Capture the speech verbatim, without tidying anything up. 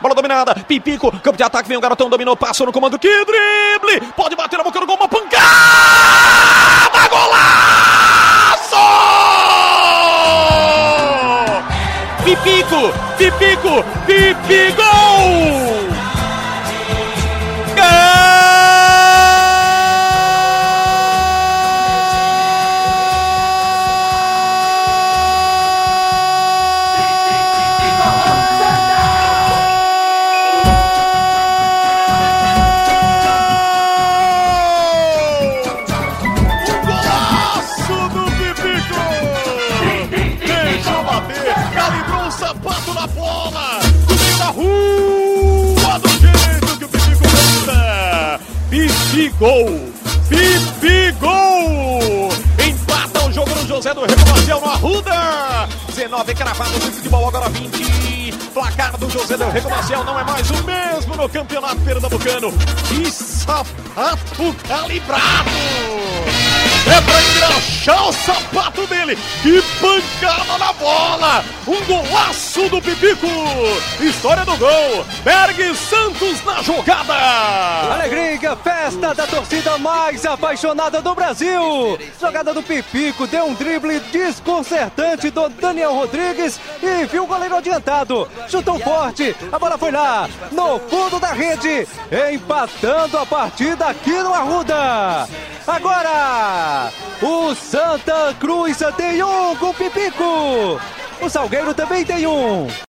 bola dominada, Pipico, campo de ataque, vem o garotão, dominou, passou no comando, que drible, pode bater na boca do gol, uma pancada, golaço! Pipico, Pipico, Pipi, gol! Calibrou o sapato na bola, no meio da rua, do jeito que o Pipico manda. Pipi gol, Pipi gol. Empata o jogo no José do Rego Maciel no Arruda. dezenove cravados de futebol, agora vinte. Placar do José do Rego Maciel não é mais o mesmo no campeonato pernambucano. Que sapato calibrado! É pra engraxar o sapato dele. Que pancada na bola. Um golaço do Pipico. História do gol. Berg Santos na jogada. Alegria, festa da torcida mais apaixonada do Brasil. Jogada do Pipico. Deu um drible desconcertante do Daniel Rodrigues. E viu o goleiro adiantado. Chutou forte. A bola foi lá. No fundo da rede. Empatando a partida aqui no Arruda. Agora, o Santa Cruz tem um com o Pipico. O Salgueiro também tem um.